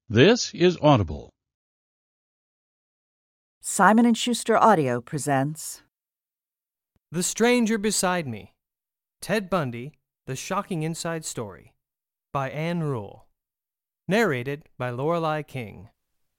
This is Audible. Simon & Schuster Audio presents The Stranger Beside Me, Ted Bundy, The Shocking Inside Story, by Ann Rule. Narrated by Lorelei King.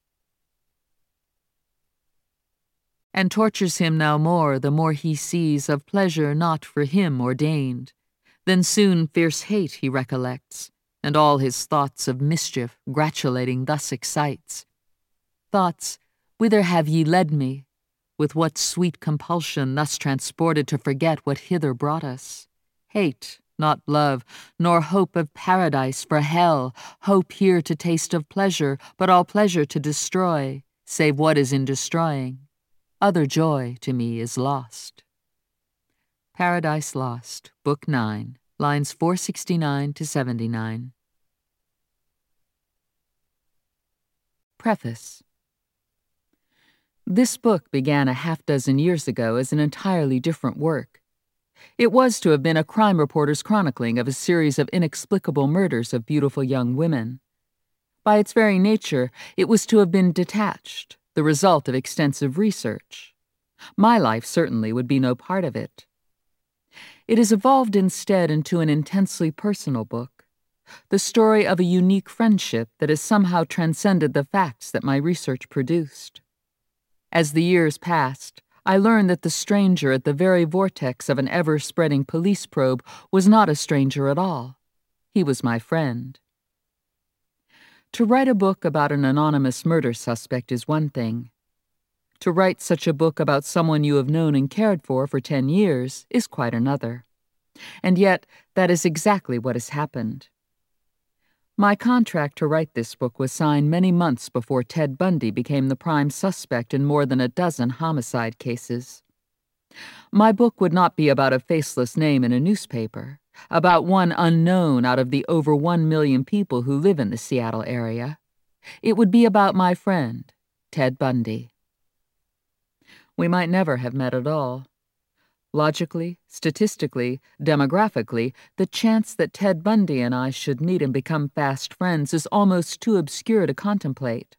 And tortures him now more the more he sees of pleasure not for him ordained. Then soon fierce hate he recollects, and all his thoughts of mischief gratulating thus excites. Thoughts, whither have ye led me? With what sweet compulsion thus transported to forget what hither brought us? Hate, not love, nor hope of paradise for hell, hope here to taste of pleasure, but all pleasure to destroy, save what is in destroying. Other joy to me is lost. Paradise Lost, Book 9, lines 469 to 79. Preface. This book began a half-dozen years ago as an entirely different work. It was to have been a crime reporter's chronicling of a series of inexplicable murders of beautiful young women. By its very nature, it was to have been detached, the result of extensive research. My life certainly would be no part of it. It has evolved instead into an intensely personal book, the story of a unique friendship that has somehow transcended the facts that my research produced. As the years passed, I learned that the stranger at the very vortex of an ever-spreading police probe was not a stranger at all. He was my friend. To write a book about an anonymous murder suspect is one thing. To write such a book about someone you have known and cared for 10 years is quite another. And yet, that is exactly what has happened. My contract to write this book was signed many months before Ted Bundy became the prime suspect in more than a dozen homicide cases. My book would not be about a faceless name in a newspaper, about one unknown out of the over 1 million people who live in the Seattle area. It would be about my friend, Ted Bundy. We might never have met at all. Logically, statistically, demographically, the chance that Ted Bundy and I should meet and become fast friends is almost too obscure to contemplate.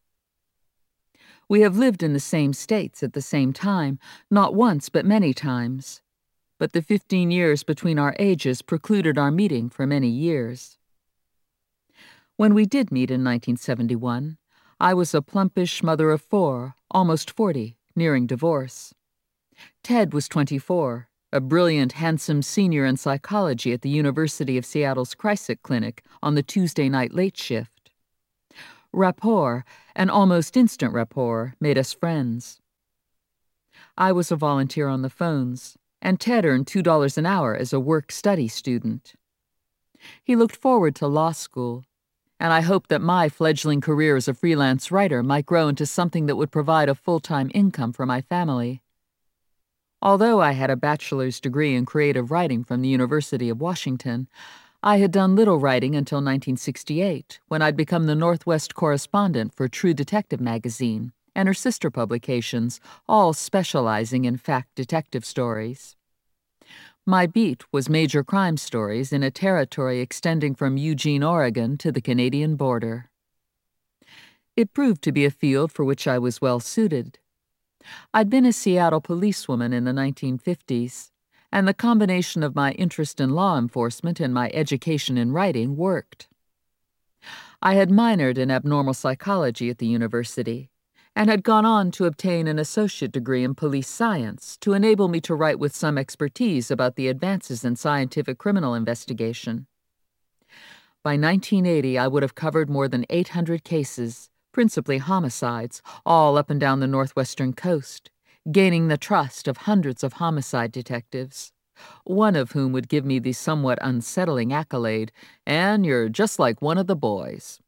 We have lived in the same states at the same time, not once but many times. But the 15 years between our ages precluded our meeting for many years. When we did meet in 1971, I was a plumpish mother of 4, almost 40, nearing divorce. Ted was 24, a brilliant, handsome senior in psychology at the University of Seattle's Kreisig Clinic on the Tuesday night late shift. Rapport, an almost instant rapport, made us friends. I was a volunteer on the phones, and Ted earned $2 an hour as a work-study student. He looked forward to law school, and I hoped that my fledgling career as a freelance writer might grow into something that would provide a full-time income for my family. Although I had a bachelor's degree in creative writing from the University of Washington, I had done little writing until 1968, when I'd become the Northwest correspondent for True Detective magazine and her sister publications, all specializing in fact detective stories. My beat was major crime stories in a territory extending from Eugene, Oregon to the Canadian border. It proved to be a field for which I was well suited. I'd been a Seattle policewoman in the 1950s, and the combination of my interest in law enforcement and my education in writing worked. I had minored in abnormal psychology at the university, and had gone on to obtain an associate degree in police science to enable me to write with some expertise about the advances in scientific criminal investigation. By 1980, I would have covered more than 800 cases, principally homicides, all up and down the northwestern coast, gaining the trust of hundreds of homicide detectives, one of whom would give me the somewhat unsettling accolade, "And you're just like one of the boys."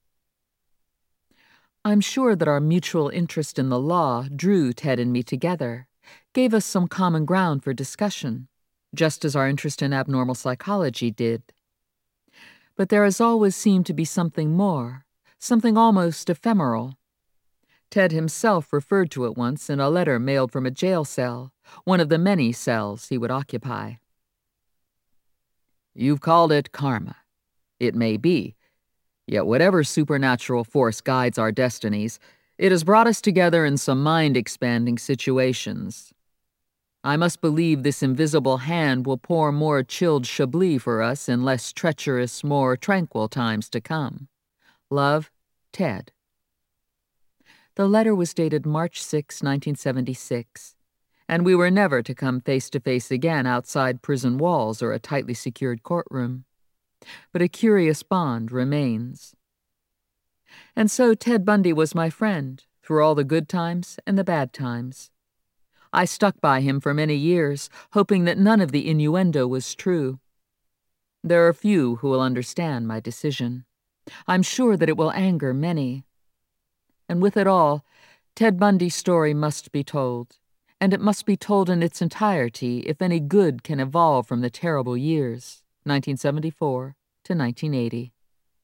I'm sure that our mutual interest in the law drew Ted and me together, gave us some common ground for discussion, just as our interest in abnormal psychology did. But there has always seemed to be something more, something almost ephemeral. Ted himself referred to it once in a letter mailed from a jail cell, one of the many cells he would occupy. "You've called it karma. It may be. Yet whatever supernatural force guides our destinies, it has brought us together in some mind-expanding situations. I must believe this invisible hand will pour more chilled Chablis for us in less treacherous, more tranquil times to come. Love, Ted. The letter was dated March 6, 1976, and we were never to come face to face again outside prison walls or a tightly secured courtroom. But a curious bond remains. And so Ted Bundy was my friend, through all the good times and the bad times. I stuck by him for many years, hoping that none of the innuendo was true. There are few who will understand my decision. I'm sure that it will anger many. And with it all, Ted Bundy's story must be told, and it must be told in its entirety if any good can evolve from the terrible years, 1974 to 1980.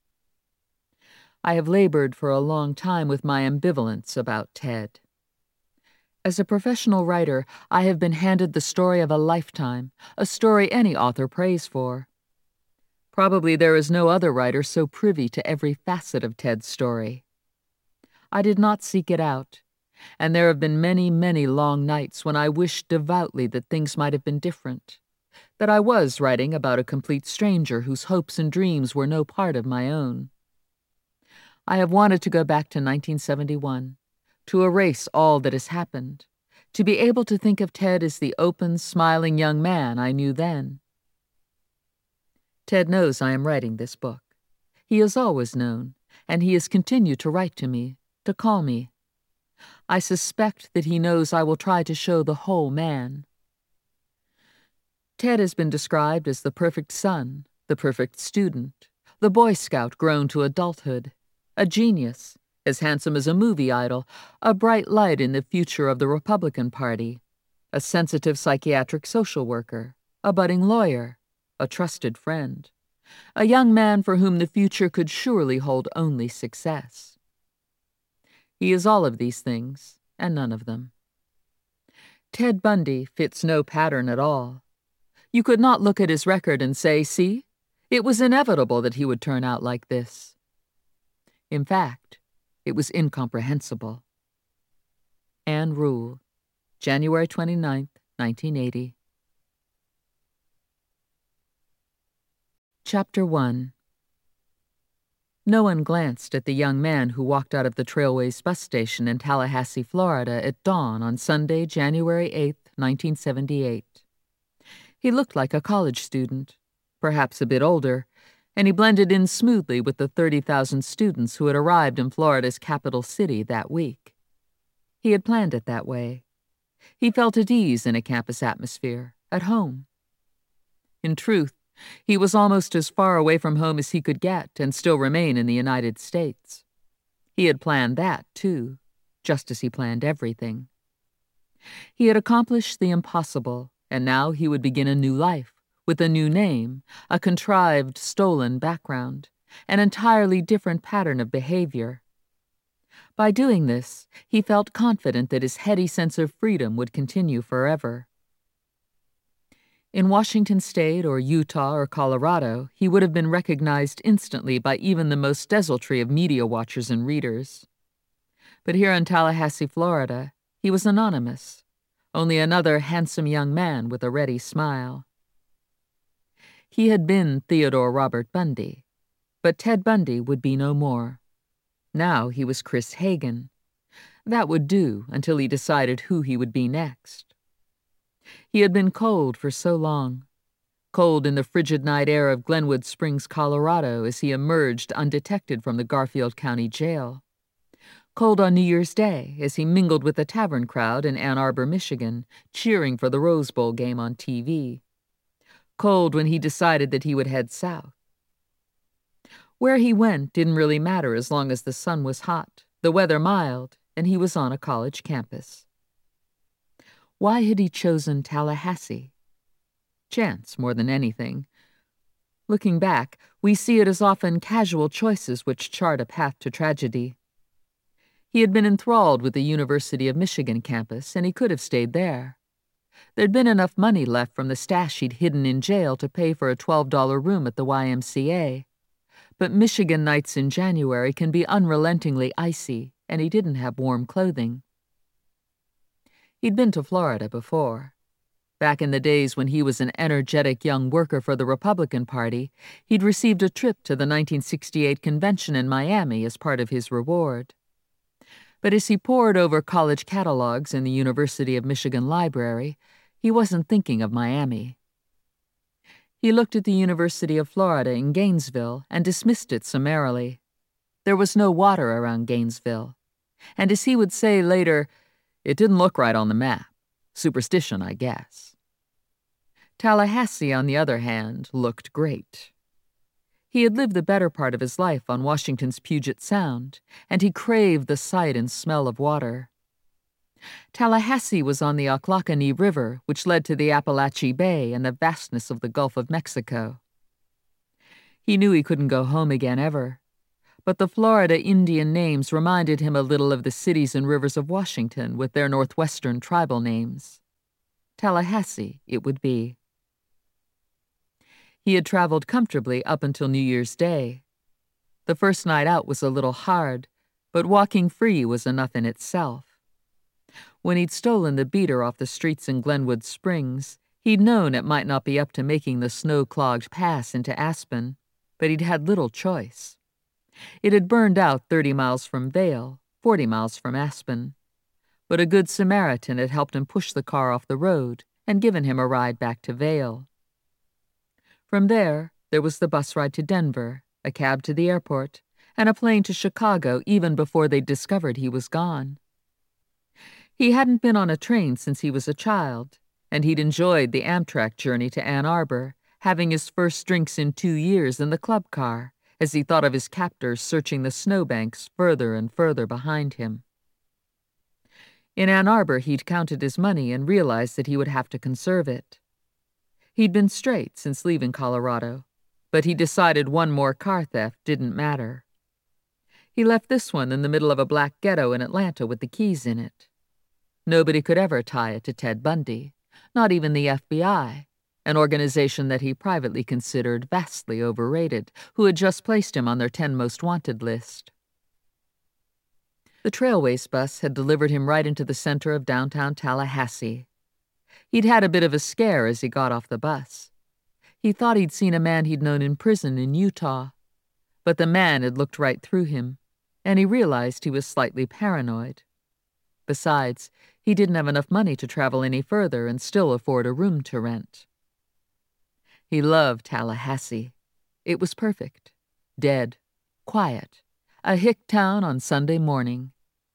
I have labored for a long time with my ambivalence about Ted. As a professional writer, I have been handed the story of a lifetime, a story any author prays for. Probably there is no other writer so privy to every facet of Ted's story. I did not seek it out, and there have been many, many long nights when I wished devoutly that things might have been different, that I was writing about a complete stranger whose hopes and dreams were no part of my own. I have wanted to go back to 1971, to erase all that has happened, to be able to think of Ted as the open, smiling young man I knew then. Ted knows I am writing this book. He has always known, and he has continued to write to me, to call me. I suspect that he knows I will try to show the whole man. Ted has been described as the perfect son, the perfect student, the Boy Scout grown to adulthood, a genius, as handsome as a movie idol, a bright light in the future of the Republican Party, a sensitive psychiatric social worker, a budding lawyer, a trusted friend, a young man for whom the future could surely hold only success. He is all of these things, and none of them. Ted Bundy fits no pattern at all. You could not look at his record and say, see, it was inevitable that he would turn out like this. In fact, it was incomprehensible. Ann Rule, January 29, 1980. Chapter 1. No one glanced at the young man who walked out of the Trailways bus station in Tallahassee, Florida at dawn on Sunday, January 8, 1978. He looked like a college student, perhaps a bit older, and he blended in smoothly with the 30,000 students who had arrived in Florida's capital city that week. He had planned it that way. He felt at ease in a campus atmosphere, at home. In truth, he was almost as far away from home as he could get and still remain in the United States. He had planned that, too, just as he planned everything. He had accomplished the impossible, and now he would begin a new life, with a new name, a contrived, stolen background, an entirely different pattern of behavior. By doing this, he felt confident that his heady sense of freedom would continue forever. In Washington State or Utah or Colorado, he would have been recognized instantly by even the most desultory of media watchers and readers. But here in Tallahassee, Florida, he was anonymous, only another handsome young man with a ready smile. He had been Theodore Robert Bundy, but Ted Bundy would be no more. Now he was Chris Hagen. That would do until he decided who he would be next. He had been cold for so long, cold in the frigid night air of Glenwood Springs, Colorado, as he emerged undetected from the Garfield County Jail. Cold on New Year's Day as he mingled with the tavern crowd in Ann Arbor, Michigan, cheering for the Rose Bowl game on TV. Cold when he decided that he would head south. Where he went didn't really matter as long as the sun was hot, the weather mild, and he was on a college campus. Why had he chosen Tallahassee? Chance more than anything. Looking back, we see it as often casual choices which chart a path to tragedy. He had been enthralled with the University of Michigan campus, and he could have stayed there. There'd been enough money left from the stash he'd hidden in jail to pay for a $12 room at the YMCA. but Michigan nights in January can be unrelentingly icy, and he didn't have warm clothing. He'd been to Florida before. Back in the days when he was an energetic young worker for the Republican Party, he'd received a trip to the 1968 convention in Miami as part of his reward. But as he pored over college catalogs in the University of Michigan library, he wasn't thinking of Miami. He looked at the University of Florida in Gainesville and dismissed it summarily. There was no water around Gainesville. And as he would say later, it didn't look right on the map. Superstition, I guess. Tallahassee, on the other hand, looked great. He had lived the better part of his life on Washington's Puget Sound, and he craved the sight and smell of water. Tallahassee was on the Ocklawakanee River, which led to the Appalachee Bay and the vastness of the Gulf of Mexico. He knew he couldn't go home again ever, but the Florida Indian names reminded him a little of the cities and rivers of Washington with their northwestern tribal names. Tallahassee, it would be. He had traveled comfortably up until New Year's Day. The first night out was a little hard, but walking free was enough in itself. When he'd stolen the beater off the streets in Glenwood Springs, he'd known it might not be up to making the snow-clogged pass into Aspen, but he'd had little choice. It had burned out 30 miles from Vail, 40 miles from Aspen. But a good Samaritan had helped him push the car off the road and given him a ride back to Vail. From there was the bus ride to Denver, a cab to the airport, and a plane to Chicago even before they'd discovered he was gone. He hadn't been on a train since he was a child, and he'd enjoyed the Amtrak journey to Ann Arbor, having his first drinks in 2 years in the club car, as he thought of his captors searching the snowbanks further and further behind him. In Ann Arbor, he'd counted his money and realized that he would have to conserve it. He'd been straight since leaving Colorado, but he decided one more car theft didn't matter. He left this one in the middle of a black ghetto in Atlanta with the keys in it. Nobody could ever tie it to Ted Bundy, not even the FBI, an organization that he privately considered vastly overrated, who had just placed him on their 10 most wanted list. The Trailways bus had delivered him right into the center of downtown Tallahassee. He'd had a bit of a scare as he got off the bus. He thought he'd seen a man he'd known in prison in Utah, but the man had looked right through him, and he realized he was slightly paranoid. Besides, he didn't have enough money to travel any further and still afford a room to rent. He loved Tallahassee. It was perfect. Dead. Quiet. A hick town on Sunday morning.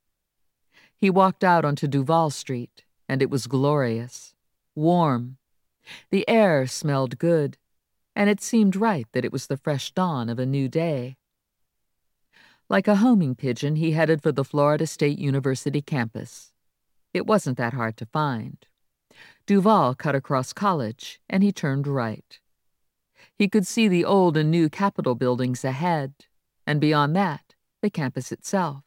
He walked out onto Duval Street, and it was glorious. Warm. The air smelled good, and it seemed right that it was the fresh dawn of a new day. Like a homing pigeon, he headed for the Florida State University campus. It wasn't that hard to find. Duval cut across College, and he turned right. He could see the old and new Capitol buildings ahead, and beyond that, the campus itself.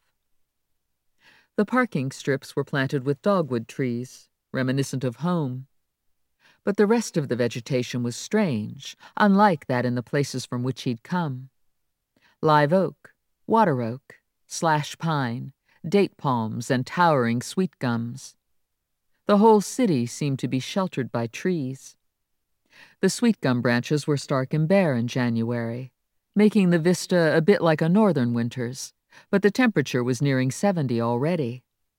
The parking strips were planted with dogwood trees, reminiscent of home. But the rest of the vegetation was strange, unlike that in the places from which he'd come. Live oak, water oak, slash pine, date palms, and towering sweet gums. The whole city seemed to be sheltered by trees. The sweet gum branches were stark and bare in January, making the vista a bit like a northern winter's, but the temperature was nearing 70 already.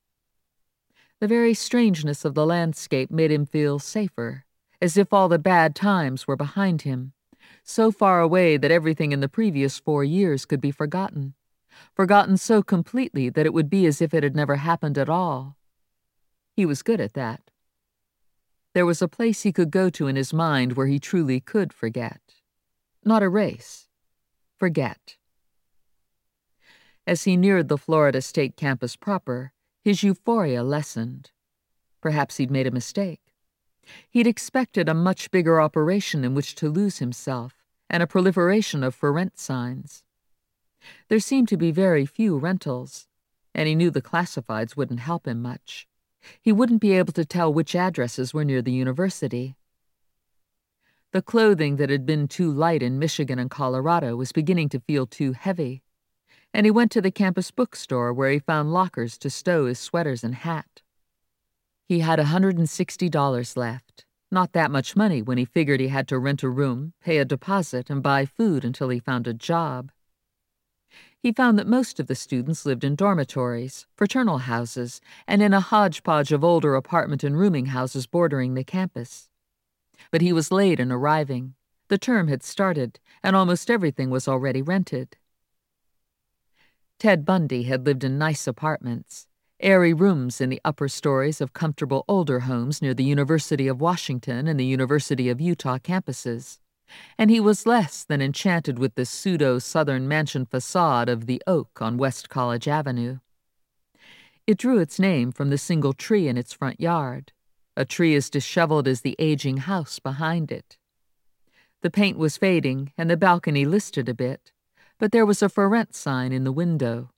The very strangeness of the landscape made him feel safer, as if all the bad times were behind him, so far away that everything in the previous 4 years could be forgotten so completely that it would be as if it had never happened at all. He was good at that. There was a place he could go to in his mind where he truly could forget. Not erase. Forget. As he neared the Florida State campus proper, his euphoria lessened. Perhaps he'd made a mistake. He'd expected a much bigger operation in which to lose himself, and a proliferation of for rent signs. There seemed to be very few rentals, and he knew the classifieds wouldn't help him much. He wouldn't be able to tell which addresses were near the university. The clothing that had been too light in Michigan and Colorado was beginning to feel too heavy, and he went to the campus bookstore where he found lockers to stow his sweaters and hat. He had $160 left, not that much money when he figured he had to rent a room, pay a deposit, and buy food until he found a job. He found that most of the students lived in dormitories, fraternal houses, and in a hodgepodge of older apartment and rooming houses bordering the campus. But he was late in arriving. The term had started, and almost everything was already rented. Ted Bundy had lived in nice apartments, airy rooms in the upper stories of comfortable older homes near the University of Washington and the University of Utah campuses, and he was less than enchanted with the pseudo-Southern mansion facade of the Oak on West College Avenue. It drew its name from the single tree in its front yard, a tree as disheveled as the aging house behind it. The paint was fading and the balcony listed a bit, but there was a for rent sign in the window.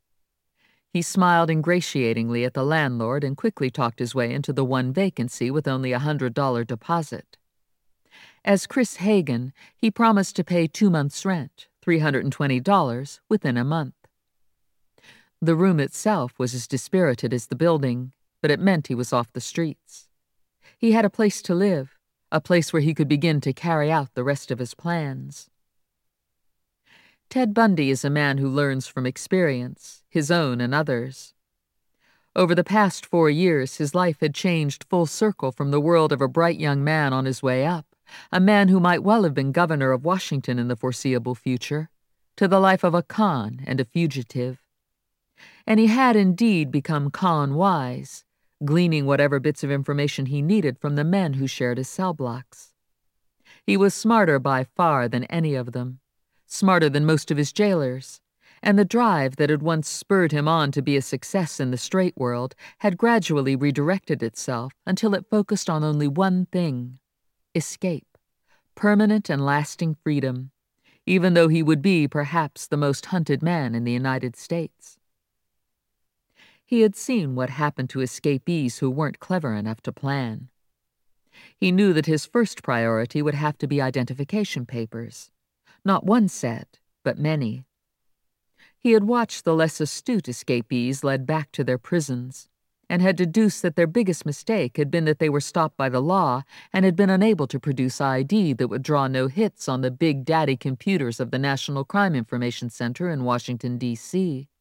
He smiled ingratiatingly at the landlord and quickly talked his way into the one vacancy with only a $100 deposit. As Chris Hagen, he promised to pay 2 months' rent, $320, within a month. The room itself was as dispirited as the building, but it meant he was off the streets. He had a place to live, a place where he could begin to carry out the rest of his plans. Ted Bundy is a man who learns from experience, his own and others. Over the past 4 years, his life had changed full circle from the world of a bright young man on his way up, a man who might well have been governor of Washington in the foreseeable future, to the life of a con and a fugitive. And he had indeed become con-wise, gleaning whatever bits of information he needed from the men who shared his cell blocks. He was smarter by far than any of them, smarter than most of his jailers, and the drive that had once spurred him on to be a success in the straight world had gradually redirected itself until it focused on only one thing: escape, permanent and lasting freedom, even though he would be perhaps the most hunted man in the United States. He had seen what happened to escapees who weren't clever enough to plan. He knew that his first priority would have to be identification papers. Not one set, but many. He had watched the less astute escapees led back to their prisons, and had deduced that their biggest mistake had been that they were stopped by the law and had been unable to produce ID that would draw no hits on the big daddy computers of the National Crime Information Center in Washington, D.C.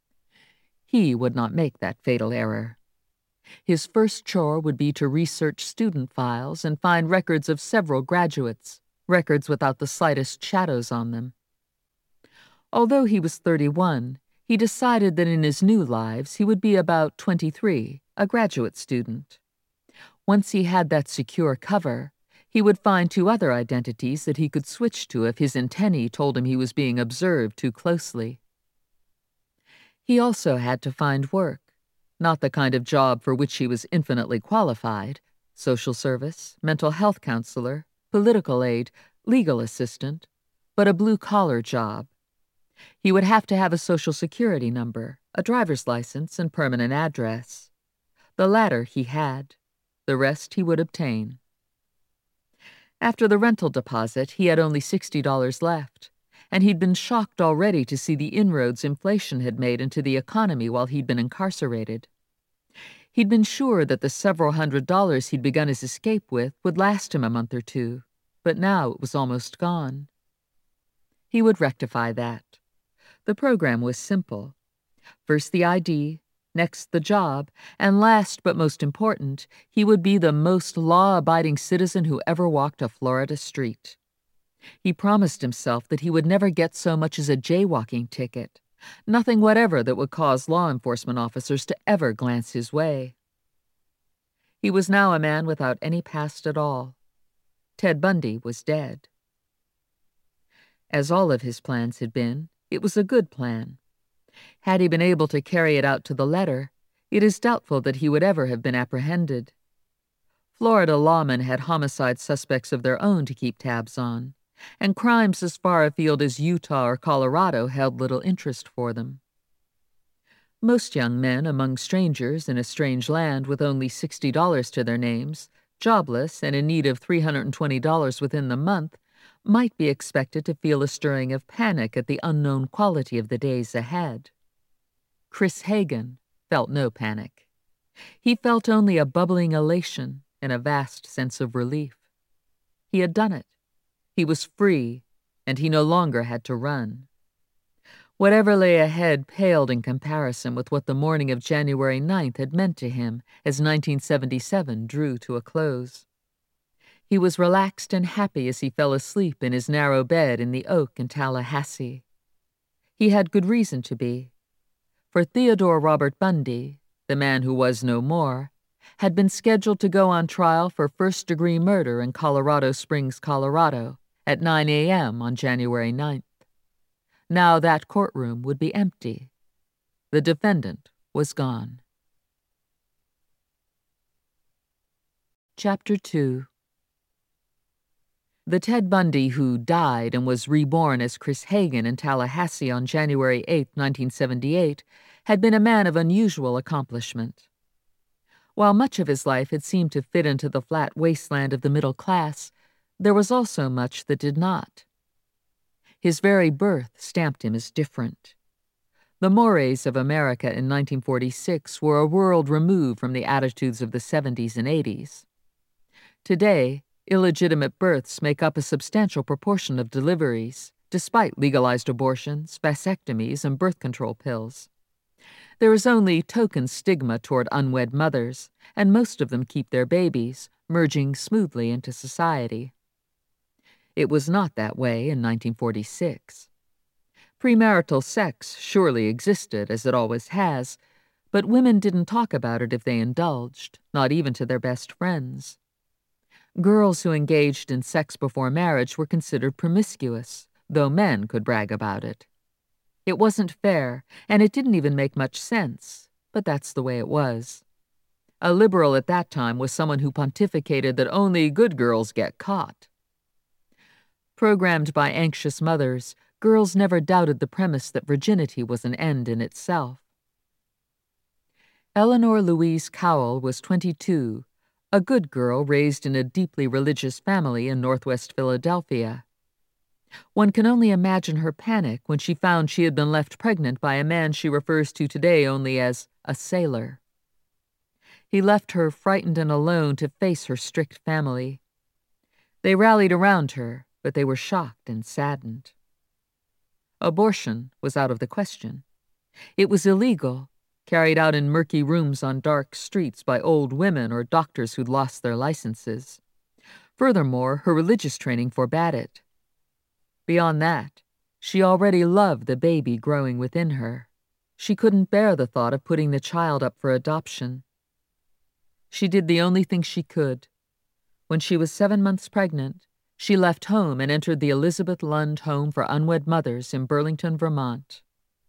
He would not make that fatal error. His first chore would be to research student files and find records of several graduates, records without the slightest shadows on them. Although he was 31, he decided that in his new lives he would be about 23, a graduate student. Once he had that secure cover, he would find 2 other identities that he could switch to if his antennae told him he was being observed too closely. He also had to find work, not the kind of job for which he was infinitely qualified: social service, mental health counselor, political aide, legal assistant, but a blue-collar job. He would have to have a social security number, a driver's license, and permanent address. The latter he had. The rest he would obtain. After the rental deposit, he had only $60 left, and he'd been shocked already to see the inroads inflation had made into the economy while he'd been incarcerated. He'd been sure that the several $100s he'd begun his escape with would last him a month or 2, but now it was almost gone. He would rectify that. The program was simple. First the ID, next the job, and last but most important, he would be the most law-abiding citizen who ever walked a Florida street. He promised himself that he would never get so much as a jaywalking ticket, nothing whatever that would cause law enforcement officers to ever glance his way. He was now a man without any past at all. Ted Bundy was dead. As all of his plans had been, it was a good plan. Had he been able to carry it out to the letter, it is doubtful that he would ever have been apprehended. Florida lawmen had homicide suspects of their own to keep tabs on, and crimes as far afield as Utah or Colorado held little interest for them. Most young men among strangers in a strange land with only $60 to their names jobless and in need of $320 within the month, might be expected to feel a stirring of panic at the unknown quality of the days ahead. Chris Hagen felt no panic. He felt only a bubbling elation and a vast sense of relief. He had done it. He was free, and he no longer had to run. Whatever lay ahead paled in comparison with what the morning of January 9th had meant to him as 1977 drew to a close. He was relaxed and happy as he fell asleep in his narrow bed in the Oak in Tallahassee. He had good reason to be. For Theodore Robert Bundy, the man who was no more, had been scheduled to go on trial for first-degree murder in Colorado Springs, Colorado, at 9 a.m. on January 9th. Now that courtroom would be empty. The defendant was gone. Chapter 2. The Ted Bundy who died and was reborn as Chris Hagen in Tallahassee on January 8, 1978, had been a man of unusual accomplishment. While much of his life had seemed to fit into the flat wasteland of the middle class, there was also much that did not. His very birth stamped him as different. The mores of America in 1946 were a world removed from the attitudes of the 70s and 80s. Today, illegitimate births make up a substantial proportion of deliveries, despite legalized abortions, vasectomies, and birth control pills. There is only token stigma toward unwed mothers, and most of them keep their babies, merging smoothly into society. It was not that way in 1946. Premarital sex surely existed, as it always has, but women didn't talk about it if they indulged, not even to their best friends. Girls who engaged in sex before marriage were considered promiscuous, though men could brag about it. It wasn't fair, and it didn't even make much sense, but that's the way it was. A liberal at that time was someone who pontificated that only good girls get caught. Programmed by anxious mothers, girls never doubted the premise that virginity was an end in itself. Eleanor Louise Cowell was 22, a good girl raised in a deeply religious family in Northwest Philadelphia. One can only imagine her panic when she found she had been left pregnant by a man she refers to today only as a sailor. He left her frightened and alone to face her strict family. They rallied around her, but they were shocked and saddened. Abortion was out of the question. It was illegal, carried out in murky rooms on dark streets by old women or doctors who'd lost their licenses. Furthermore, her religious training forbade it. Beyond that, she already loved the baby growing within her. She couldn't bear the thought of putting the child up for adoption. She did the only thing she could. When she was 7 months pregnant, she left home and entered the Elizabeth Lund Home for Unwed Mothers in Burlington, Vermont.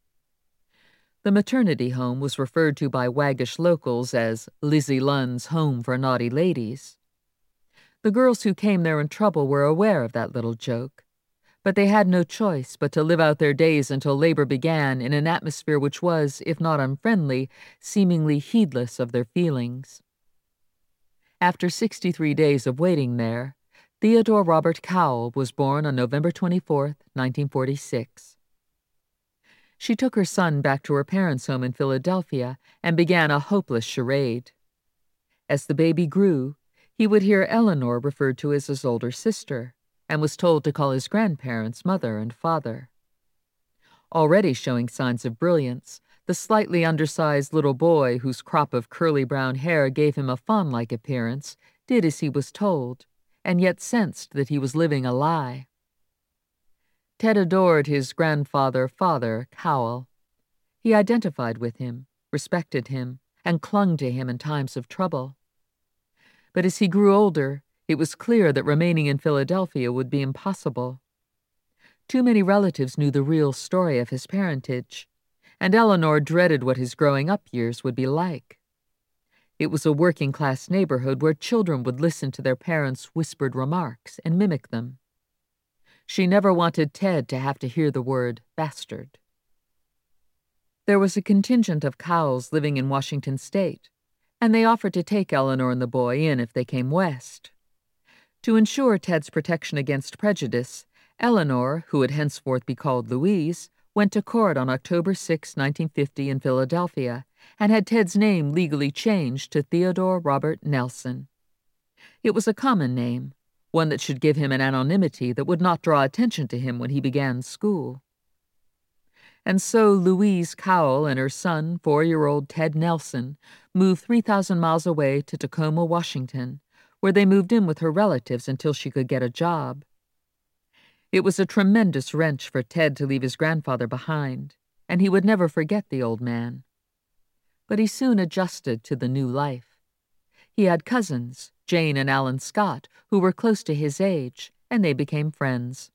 The maternity home was referred to by waggish locals as Lizzie Lund's Home for Naughty Ladies. The girls who came there in trouble were aware of that little joke, but they had no choice but to live out their days until labor began in an atmosphere which was, if not unfriendly, seemingly heedless of their feelings. After 63 days of waiting there, Theodore Robert Cowell was born on November 24, 1946. She took her son back to her parents' home in Philadelphia and began a hopeless charade. As the baby grew, he would hear Eleanor referred to as his older sister, and was told to call his grandparents mother and father. Already showing signs of brilliance, the slightly undersized little boy whose crop of curly brown hair gave him a fawn-like appearance did as he was told, and yet sensed that he was living a lie. Ted adored his father, Cowell. He identified with him, respected him, and clung to him in times of trouble. But as he grew older, it was clear that remaining in Philadelphia would be impossible. Too many relatives knew the real story of his parentage, and Eleanor dreaded what his growing-up years would be like. It was a working-class neighborhood where children would listen to their parents' whispered remarks and mimic them. She never wanted Ted to have to hear the word bastard. There was a contingent of Cowells living in Washington State, and they offered to take Eleanor and the boy in if they came west. To ensure Ted's protection against prejudice, Eleanor, who would henceforth be called Louise, went to court on October 6, 1950 in Philadelphia, and had Ted's name legally changed to Theodore Robert Nelson. It was a common name, one that should give him an anonymity that would not draw attention to him when he began school. And so Louise Cowell and her son, 4-year-old Ted Nelson, moved 3,000 miles away to Tacoma, Washington, where they moved in with her relatives until she could get a job. It was a tremendous wrench for Ted to leave his grandfather behind, and he would never forget the old man. But he soon adjusted to the new life. He had cousins, Jane and Alan Scott, who were close to his age, and they became friends.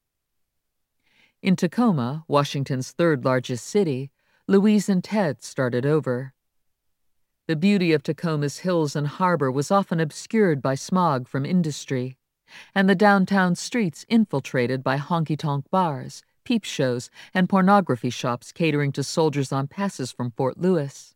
In Tacoma, Washington's third-largest city, Louise and Ted started over. The beauty of Tacoma's hills and harbor was often obscured by smog from industry, and the downtown streets infiltrated by honky-tonk bars, peep shows, and pornography shops catering to soldiers on passes from Fort Lewis.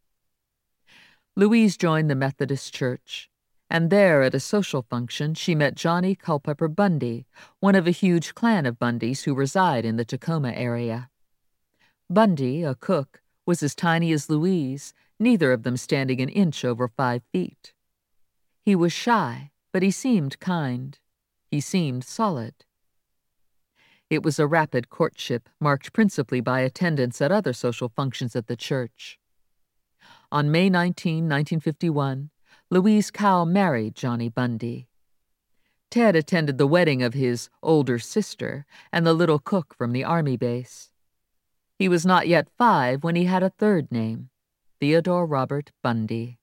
Louise joined the Methodist Church, and there at a social function she met Johnny Culpepper Bundy, one of a huge clan of Bundys who reside in the Tacoma area. Bundy, a cook, was as tiny as Louise, neither of them standing an inch over 5 feet. He was shy, but he seemed kind. He seemed solid. It was a rapid courtship, marked principally by attendance at other social functions at the church. On May 19, 1951, Louise Cowell married Johnny Bundy. Ted attended the wedding of his older sister and the little cook from the Army base. He was not yet 5 when he had a third name, Theodore Robert Bundy.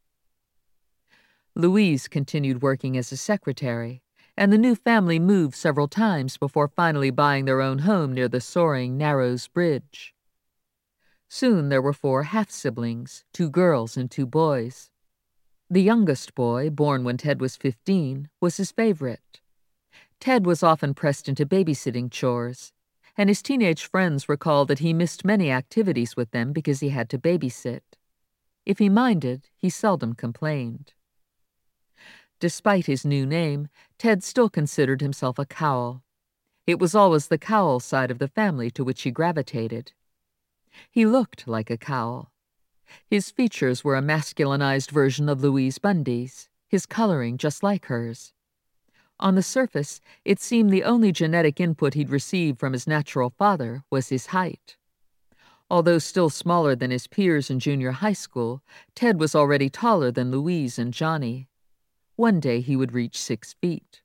Louise continued working as a secretary, and the new family moved several times before finally buying their own home near the soaring Narrows Bridge. Soon there were 4 half-siblings, 2 girls and 2 boys. The youngest boy, born when Ted was 15, was his favorite. Ted was often pressed into babysitting chores, and his teenage friends recalled that he missed many activities with them because he had to babysit. If he minded, he seldom complained. Despite his new name, Ted still considered himself a Cowell. It was always the Cowell side of the family to which he gravitated. He looked like a Cowell. His features were a masculinized version of Louise Bundy's, his coloring just like hers. On the surface, it seemed the only genetic input he'd received from his natural father was his height. Although still smaller than his peers in junior high school, Ted was already taller than Louise and Johnny. One day he would reach 6 feet.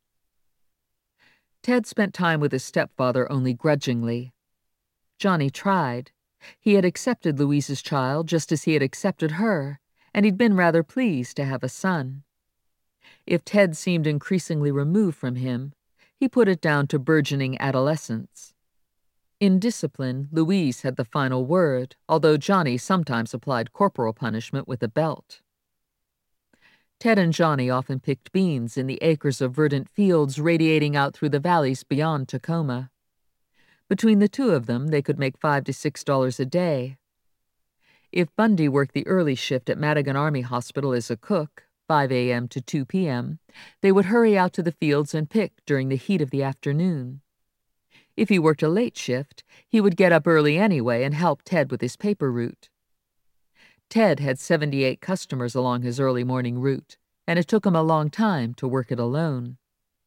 Ted spent time with his stepfather only grudgingly. Johnny tried. He had accepted Louise's child just as he had accepted her, and he'd been rather pleased to have a son. If Ted seemed increasingly removed from him, he put it down to burgeoning adolescence. In discipline, Louise had the final word, although Johnny sometimes applied corporal punishment with a belt. Ted and Johnny often picked beans in the acres of verdant fields radiating out through the valleys beyond Tacoma. Between the two of them, they could make $5 to $6 a day. If Bundy worked the early shift at Madigan Army Hospital as a cook, 5 a.m. to 2 p.m., they would hurry out to the fields and pick during the heat of the afternoon. If he worked a late shift, he would get up early anyway and help Ted with his paper route. Ted had 78 customers along his early morning route, and it took him a long time to work it alone.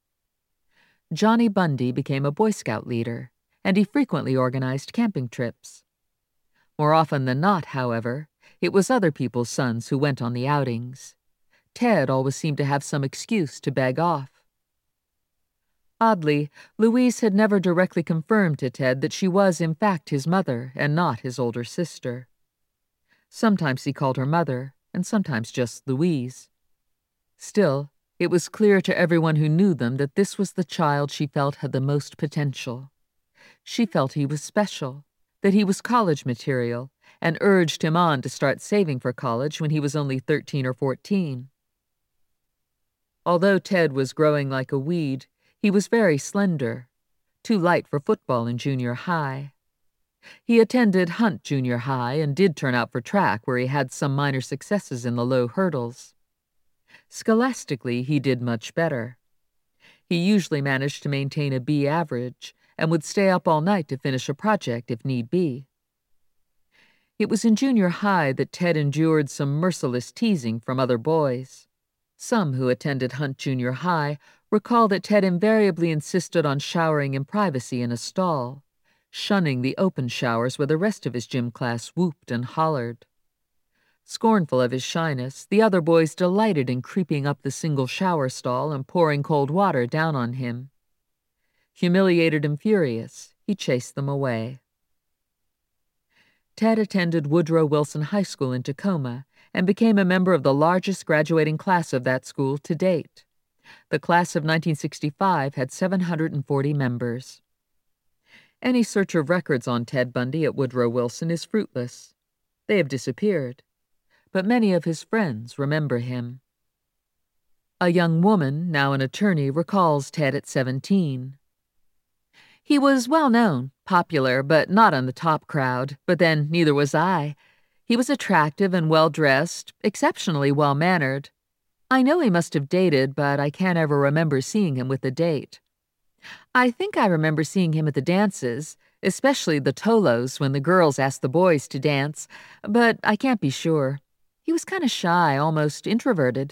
Johnny Bundy became a Boy Scout leader, and he frequently organized camping trips. More often than not, however, it was other people's sons who went on the outings. Ted always seemed to have some excuse to beg off. Oddly, Louise had never directly confirmed to Ted that she was in fact his mother and not his older sister. Sometimes he called her mother, and sometimes just Louise. Still, it was clear to everyone who knew them that this was the child she felt had the most potential. She felt he was special, that he was college material, and urged him on to start saving for college when he was only 13 or 14. Although Ted was growing like a weed, he was very slender, too light for football in junior high. He attended Hunt Junior High and did turn out for track, where he had some minor successes in the low hurdles. Scholastically, he did much better. He usually managed to maintain a B average and would stay up all night to finish a project if need be. It was in junior high that Ted endured some merciless teasing from other boys. Some who attended Hunt Junior High recall that Ted invariably insisted on showering in privacy in a stall, shunning the open showers where the rest of his gym class whooped and hollered. Scornful of his shyness, the other boys delighted in creeping up the single shower stall and pouring cold water down on him. Humiliated and furious, he chased them away. Ted attended Woodrow Wilson High School in Tacoma and became a member of the largest graduating class of that school to date. The class of 1965 had 740 members. Any search of records on Ted Bundy at Woodrow Wilson is fruitless. They have disappeared, but many of his friends remember him. A young woman, now an attorney, recalls Ted at 17. He was well known, popular, but not on the top crowd, but then neither was I. He was attractive and well-dressed, exceptionally well-mannered. I know he must have dated, but I can't ever remember seeing him with a date. I think I remember seeing him at the dances, especially the Tolos when the girls asked the boys to dance, but I can't be sure. He was kind of shy, almost introverted.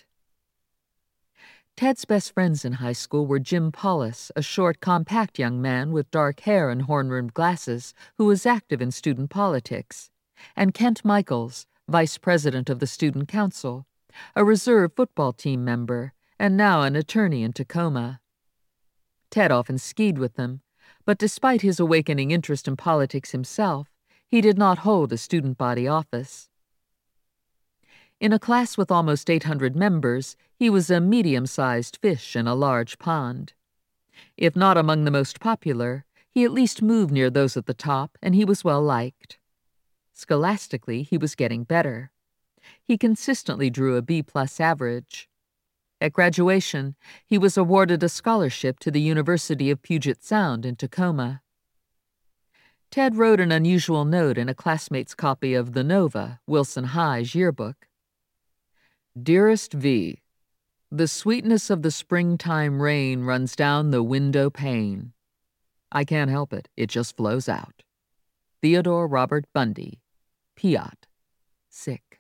Ted's best friends in high school were Jim Paulus, a short, compact young man with dark hair and horn-rimmed glasses who was active in student politics, and Kent Michaels, vice president of the student council, a reserve football team member, and now an attorney in Tacoma. Ted often skied with them, but despite his awakening interest in politics himself, he did not hold a student body office. In a class with almost 800 members, he was a medium-sized fish in a large pond. If not among the most popular, he at least moved near those at the top, and he was well liked. Scholastically, he was getting better. He consistently drew a B-plus average. At graduation, he was awarded a scholarship to the University of Puget Sound in Tacoma. Ted wrote an unusual note in a classmate's copy of The Nova, Wilson High's yearbook. Dearest V, the sweetness of the springtime rain runs down the window pane. I can't help it, it just flows out. Theodore Robert Bundy, Piat, sick.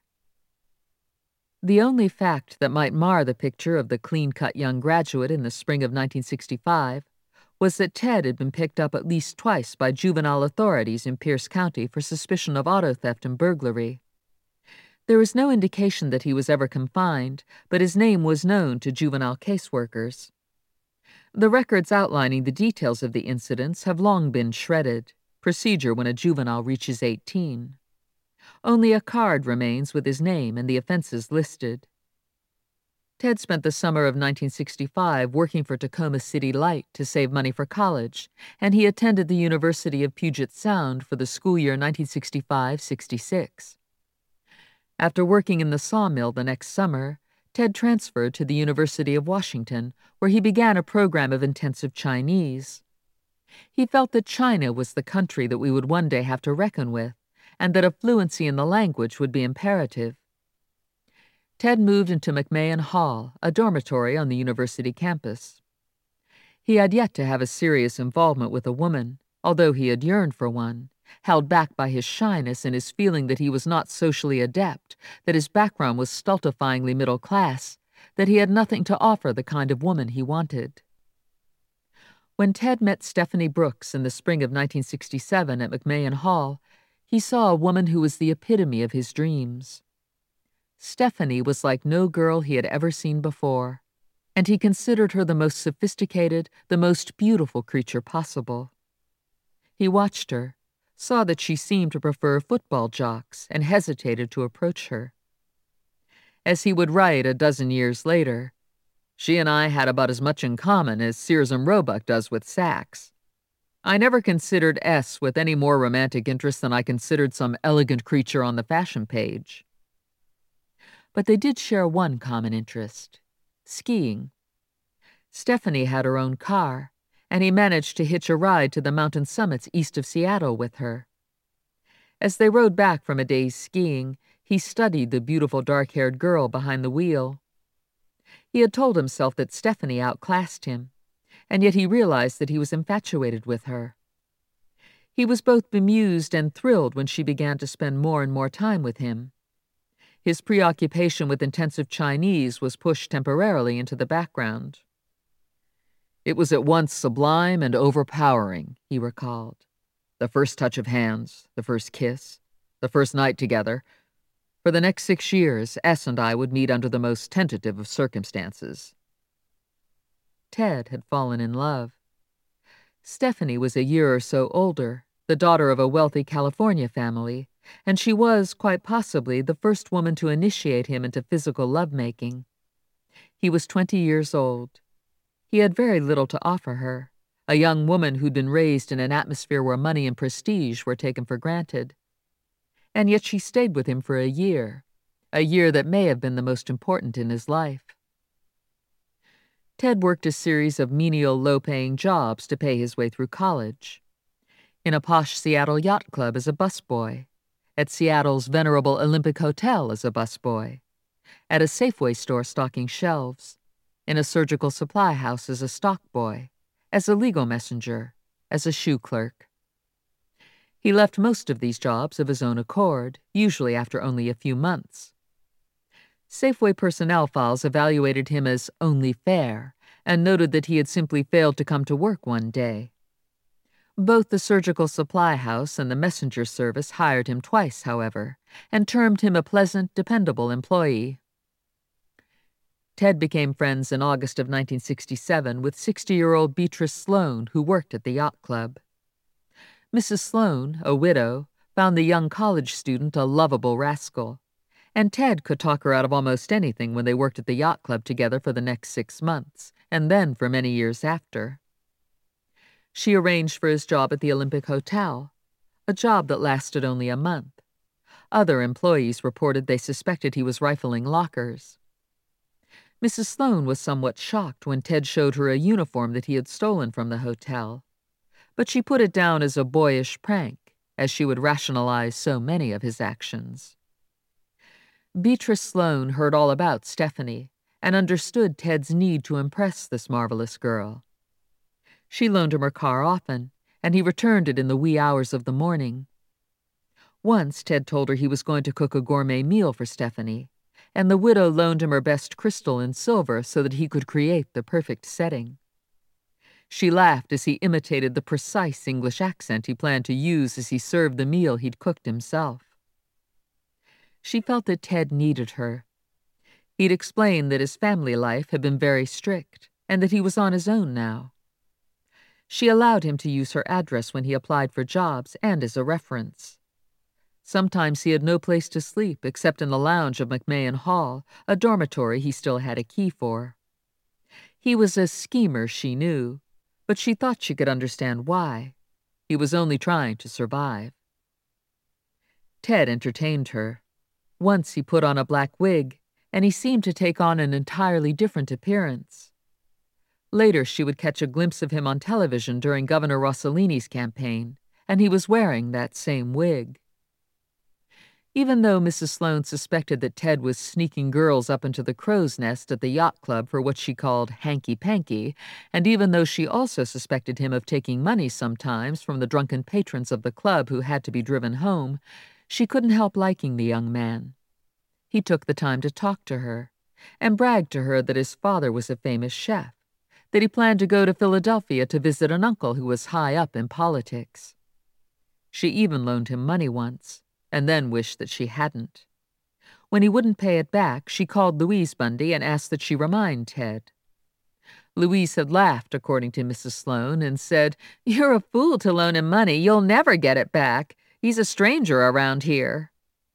The only fact that might mar the picture of the clean-cut young graduate in the spring of 1965 was that Ted had been picked up at least twice by juvenile authorities in Pierce County for suspicion of auto theft and burglary. There is no indication that he was ever confined, but his name was known to juvenile caseworkers. The records outlining the details of the incidents have long been shredded, procedure when a juvenile reaches 18. Only a card remains with his name and the offenses listed. Ted spent the summer of 1965 working for Tacoma City Light to save money for college, and he attended the University of Puget Sound for the school year 1965-66. After working in the sawmill the next summer, Ted transferred to the University of Washington, where he began a program of intensive Chinese. He felt that China was the country that we would one day have to reckon with, and that a fluency in the language would be imperative. Ted moved into McMahon Hall, a dormitory on the university campus. He had yet to have a serious involvement with a woman, although he had yearned for one, held back by his shyness and his feeling that he was not socially adept, that his background was stultifyingly middle class, that he had nothing to offer the kind of woman he wanted. When Ted met Stephanie Brooks in the spring of 1967 at McMahon Hall, he saw a woman who was the epitome of his dreams. Stephanie was like no girl he had ever seen before, and he considered her the most sophisticated, the most beautiful creature possible. He watched her, saw that she seemed to prefer football jocks, and hesitated to approach her. As he would write a dozen years later, she and I had about as much in common as Sears and Roebuck does with Saks. I never considered S with any more romantic interest than I considered some elegant creature on the fashion page. But they did share one common interest: skiing. Stephanie had her own car, and he managed to hitch a ride to the mountain summits east of Seattle with her. As they rode back from a day's skiing, he studied the beautiful dark-haired girl behind the wheel. He had told himself that Stephanie outclassed him, and yet he realized that he was infatuated with her. He was both bemused and thrilled when she began to spend more and more time with him. His preoccupation with intensive Chinese was pushed temporarily into the background. "It was at once sublime and overpowering," he recalled. "The first touch of hands, the first kiss, the first night together. For the next 6 years, S and I would meet under the most tentative of circumstances." Ted had fallen in love. Stephanie was a year or so older, the daughter of a wealthy California family, and she was, quite possibly, the first woman to initiate him into physical lovemaking. He was 20 years old. He had very little to offer her, a young woman who'd been raised in an atmosphere where money and prestige were taken for granted. And yet she stayed with him for a year that may have been the most important in his life. Ted worked a series of menial, low-paying jobs to pay his way through college. In a posh Seattle yacht club as a busboy, at Seattle's venerable Olympic Hotel as a busboy, at a Safeway store stocking shelves, in a surgical supply house as a stock boy, as a legal messenger, as a shoe clerk. He left most of these jobs of his own accord, usually after only a few months. Safeway personnel files evaluated him as only fair and noted that he had simply failed to come to work one day. Both the surgical supply house and the messenger service hired him twice, however, and termed him a pleasant, dependable employee. Ted became friends in August of 1967 with 60-year-old Beatrice Sloan, who worked at the yacht club. Mrs. Sloan, a widow, found the young college student a lovable rascal, and Ted could talk her out of almost anything when they worked at the yacht club together for the next 6 months, and then for many years after. She arranged for his job at the Olympic Hotel, a job that lasted only a month. Other employees reported they suspected he was rifling lockers. Mrs. Sloan was somewhat shocked when Ted showed her a uniform that he had stolen from the hotel, but she put it down as a boyish prank, as she would rationalize so many of his actions. Beatrice Sloan heard all about Stephanie and understood Ted's need to impress this marvelous girl. She loaned him her car often, and he returned it in the wee hours of the morning. Once Ted told her he was going to cook a gourmet meal for Stephanie, and the widow loaned him her best crystal and silver so that he could create the perfect setting. She laughed as he imitated the precise English accent he planned to use as he served the meal he'd cooked himself. She felt that Ted needed her. He'd explained that his family life had been very strict, and that he was on his own now. She allowed him to use her address when he applied for jobs and as a reference. Sometimes he had no place to sleep except in the lounge of McMahon Hall, a dormitory he still had a key for. He was a schemer, she knew, but she thought she could understand why. He was only trying to survive. Ted entertained her. Once he put on a black wig, and he seemed to take on an entirely different appearance. Later she would catch a glimpse of him on television during Governor Rossellini's campaign, and he was wearing that same wig. Even though Mrs. Sloan suspected that Ted was sneaking girls up into the crow's nest at the yacht club for what she called hanky-panky, and even though she also suspected him of taking money sometimes from the drunken patrons of the club who had to be driven home, she couldn't help liking the young man. He took the time to talk to her, and bragged to her that his father was a famous chef, that he planned to go to Philadelphia to visit an uncle who was high up in politics. She even loaned him money once, and then wished that she hadn't. When he wouldn't pay it back, she called Louise Bundy and asked that she remind Ted. Louise had laughed, according to Mrs. Sloan, and said, "You're a fool to loan him money. You'll never get it back. He's a stranger around here."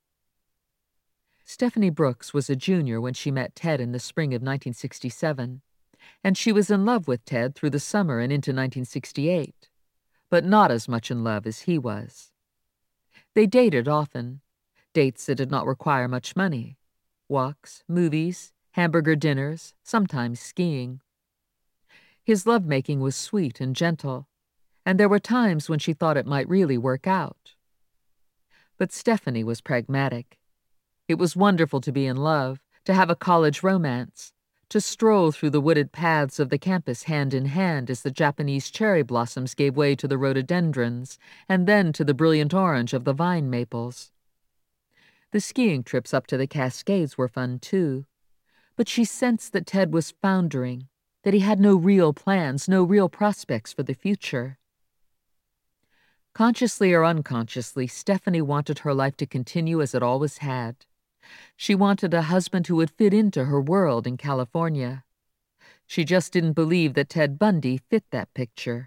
Stephanie Brooks was a junior when she met Ted in the spring of 1967, and she was in love with Ted through the summer and into 1968, but not as much in love as he was. They dated often, dates that did not require much money, walks, movies, hamburger dinners, sometimes skiing. His lovemaking was sweet and gentle, and there were times when she thought it might really work out. But Stephanie was pragmatic. It was wonderful to be in love, to have a college romance, to stroll through the wooded paths of the campus hand in hand as the Japanese cherry blossoms gave way to the rhododendrons and then to the brilliant orange of the vine maples. The skiing trips up to the Cascades were fun too, but she sensed that Ted was foundering, that he had no real plans, no real prospects for the future. Consciously or unconsciously, Stephanie wanted her life to continue as it always had. She wanted a husband who would fit into her world in California. She just didn't believe that Ted Bundy fit that picture.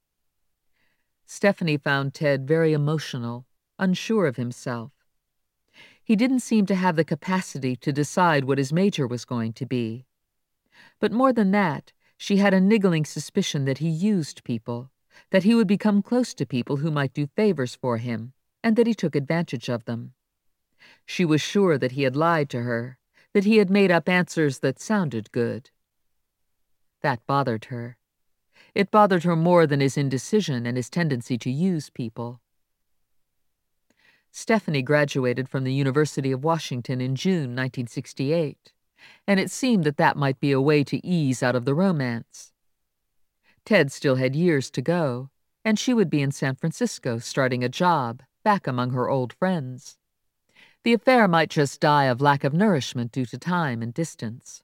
Stephanie found Ted very emotional, unsure of himself. He didn't seem to have the capacity to decide what his major was going to be. But more than that, she had a niggling suspicion that he used people, that he would become close to people who might do favors for him, and that he took advantage of them. She was sure that he had lied to her, that he had made up answers that sounded good. That bothered her. It bothered her more than his indecision and his tendency to use people. Stephanie graduated from the University of Washington in June 1968, and it seemed that that might be a way to ease out of the romance. Ted still had years to go, and she would be in San Francisco starting a job, back among her old friends. The affair might just die of lack of nourishment due to time and distance.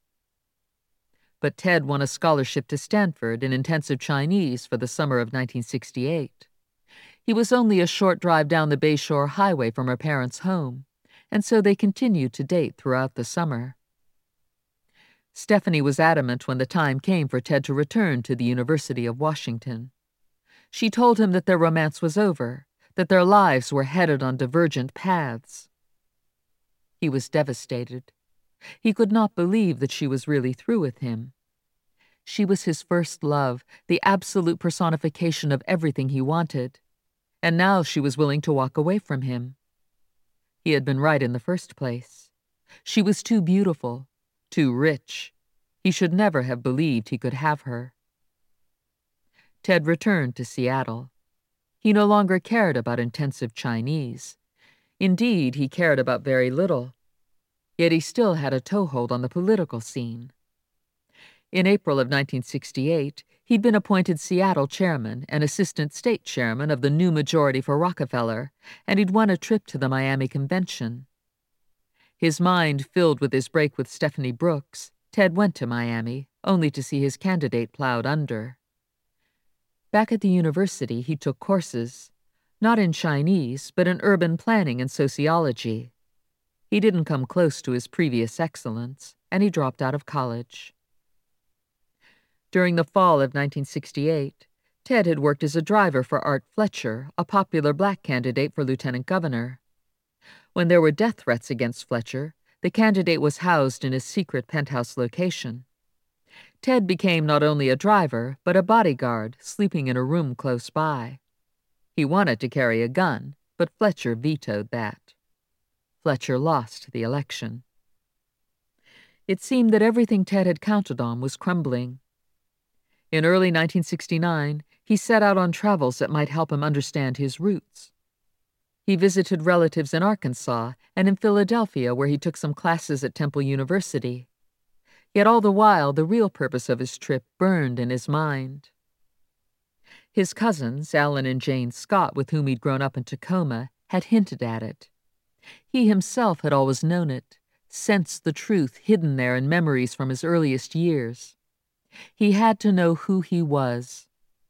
But Ted won a scholarship to Stanford in intensive Chinese for the summer of 1968. He was only a short drive down the Bayshore Highway from her parents' home, and so they continued to date throughout the summer. Stephanie was adamant when the time came for Ted to return to the University of Washington. She told him that their romance was over, that their lives were headed on divergent paths. He was devastated. He could not believe that she was really through with him. She was his first love, the absolute personification of everything he wanted, and now she was willing to walk away from him. He had been right in the first place. She was too beautiful, too rich. He should never have believed he could have her. Ted returned to Seattle. He no longer cared about intensive Chinese. Indeed, he cared about very little. Yet he still had a toehold on the political scene. In April of 1968, he'd been appointed Seattle chairman and assistant state chairman of the new majority for Rockefeller, and he'd won a trip to the Miami convention. His mind filled with his break with Stephanie Brooks, Ted went to Miami, only to see his candidate plowed under. Back at the university, he took courses, not in Chinese, but in urban planning and sociology. He didn't come close to his previous excellence, and he dropped out of college. During the fall of 1968, Ted had worked as a driver for Art Fletcher, a popular black candidate for lieutenant governor. When there were death threats against Fletcher, the candidate was housed in his secret penthouse location. Ted became not only a driver, but a bodyguard, sleeping in a room close by. He wanted to carry a gun, but Fletcher vetoed that. Fletcher lost the election. It seemed that everything Ted had counted on was crumbling. In early 1969, he set out on travels that might help him understand his roots. He visited relatives in Arkansas and in Philadelphia, where he took some classes at Temple University. Yet all the while, the real purpose of his trip burned in his mind. His cousins, Alan and Jane Scott, with whom he'd grown up in Tacoma, had hinted at it. He himself had always known it, sensed the truth hidden there in memories from his earliest years. He had to know who he was.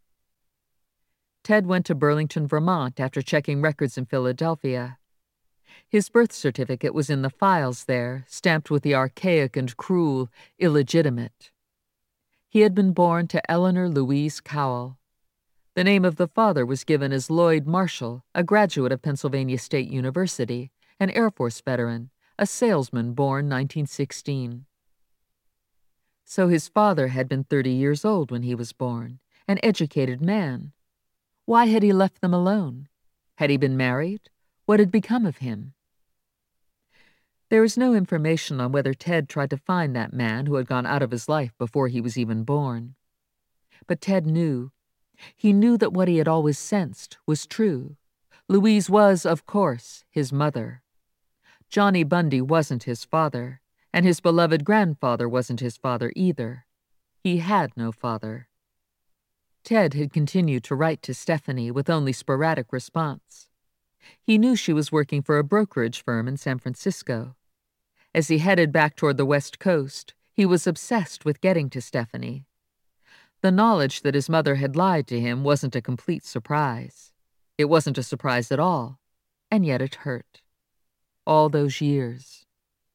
Ted went to Burlington, Vermont after checking records in Philadelphia. His birth certificate was in the files there, stamped with the archaic and cruel, illegitimate. He had been born to Eleanor Louise Cowell. The name of the father was given as Lloyd Marshall, a graduate of Pennsylvania State University, an Air Force veteran, a salesman born 1916. So his father had been 30 years old when he was born, an educated man. Why had he left them alone? Had he been married? What had become of him? There is no information on whether Ted tried to find that man who had gone out of his life before he was even born. But Ted knew. He knew that what he had always sensed was true. Louise was, of course, his mother. Johnny Bundy wasn't his father, and his beloved grandfather wasn't his father either. He had no father. Ted had continued to write to Stephanie with only sporadic response. He knew she was working for a brokerage firm in San Francisco. As he headed back toward the West Coast, he was obsessed with getting to Stephanie. The knowledge that his mother had lied to him wasn't a complete surprise. It wasn't a surprise at all, and yet it hurt. All those years.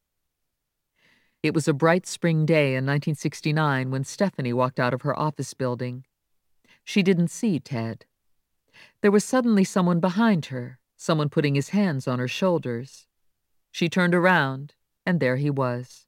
It was a bright spring day in 1969 when Stephanie walked out of her office building. She didn't see Ted. There was suddenly someone behind her, someone putting his hands on her shoulders. She turned around, and there he was.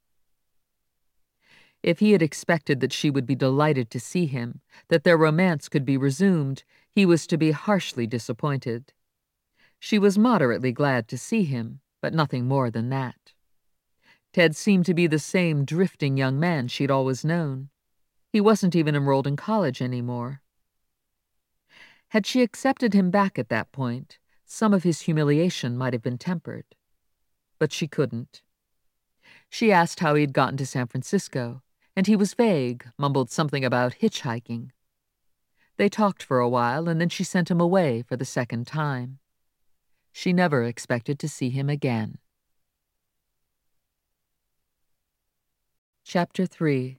If he had expected that she would be delighted to see him, that their romance could be resumed, he was to be harshly disappointed. She was moderately glad to see him, but nothing more than that. Ted seemed to be the same drifting young man she'd always known. He wasn't even enrolled in college anymore. Had she accepted him back at that point, some of his humiliation might have been tempered. But she couldn't. She asked how he'd gotten to San Francisco, and he was vague, mumbled something about hitchhiking. They talked for a while, and then she sent him away for the second time. She never expected to see him again. Chapter 3.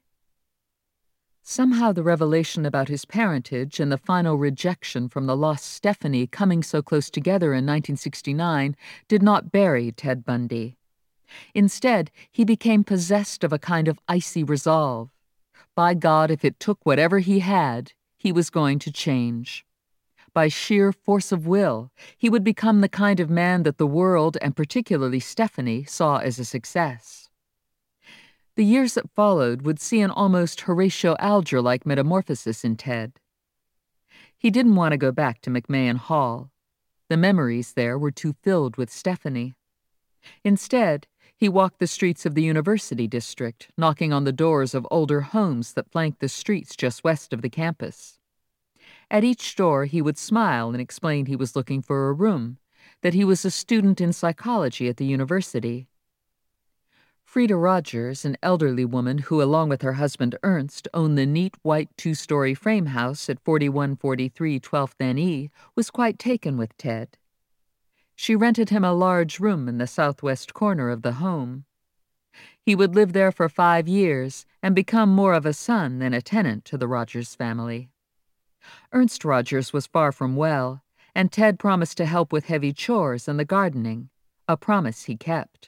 Somehow the revelation about his parentage and the final rejection from the lost Stephanie coming so close together in 1969 did not bury Ted Bundy. Instead, he became possessed of a kind of icy resolve. By God, if it took whatever he had, he was going to change. By sheer force of will, he would become the kind of man that the world, and particularly Stephanie, saw as a success. The years that followed would see an almost Horatio Alger-like metamorphosis in Ted. He didn't want to go back to McMahon Hall. The memories there were too filled with Stephanie. Instead, he walked the streets of the University District, knocking on the doors of older homes that flanked the streets just west of the campus. At each door, he would smile and explain he was looking for a room, that he was a student in psychology at the university. Frida Rogers, an elderly woman who, along with her husband Ernst, owned the neat white two-story frame house at 4143 12th NE, was quite taken with Ted. She rented him a large room in the southwest corner of the home. He would live there for 5 years and become more of a son than a tenant to the Rogers family. Ernst Rogers was far from well, and Ted promised to help with heavy chores and the gardening, a promise he kept.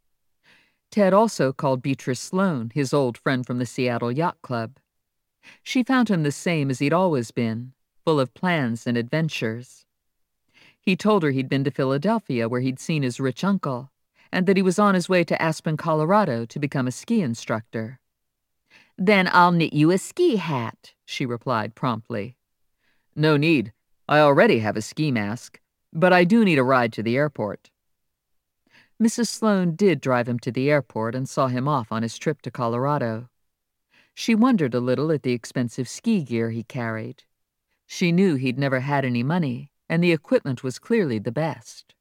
Ted also called Beatrice Sloane, his old friend from the Seattle Yacht Club. She found him the same as he'd always been, full of plans and adventures. He told her he'd been to Philadelphia where he'd seen his rich uncle, and that he was on his way to Aspen, Colorado to become a ski instructor. "Then I'll knit you a ski hat," she replied promptly. "No need. I already have a ski mask, but I do need a ride to the airport." Mrs. Sloane did drive him to the airport and saw him off on his trip to Colorado. She wondered a little at the expensive ski gear he carried. She knew he'd never had any money, and the equipment was clearly the best.